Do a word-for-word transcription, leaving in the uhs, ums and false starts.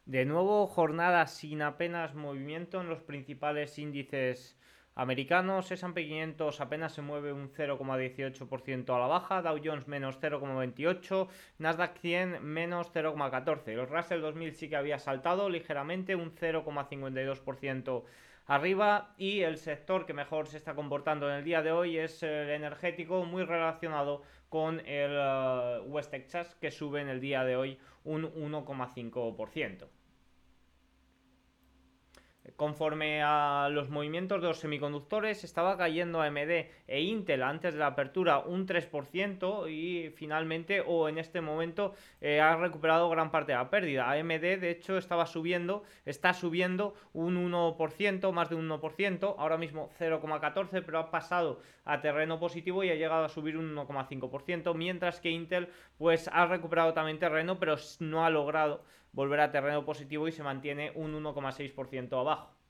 De nuevo, jornada sin apenas movimiento en los principales índices americanos. S and P quinientos apenas se mueve un cero coma dieciocho por ciento a la baja, Dow Jones menos cero coma veintiocho, Nasdaq cien menos cero coma catorce. El Russell dos mil sí que había saltado ligeramente, un cero coma cincuenta y dos por ciento arriba, y el sector que mejor se está comportando en el día de hoy es el energético, muy relacionado con el uh, West Texas, que sube en el día de hoy un uno coma cinco por ciento. Conforme a los movimientos de los semiconductores, estaba cayendo A M D e Intel antes de la apertura un tres por ciento y finalmente, o en este momento, eh, ha recuperado gran parte de la pérdida. A M D, de hecho, estaba subiendo, está subiendo un uno por ciento, más de un uno por ciento, ahora mismo cero coma catorce, pero ha pasado a terreno positivo y ha llegado a subir un uno coma cinco por ciento, mientras que Intel pues ha recuperado también terreno, pero no ha logrado volver a terreno positivo y se mantiene un uno coma seis por ciento abajo.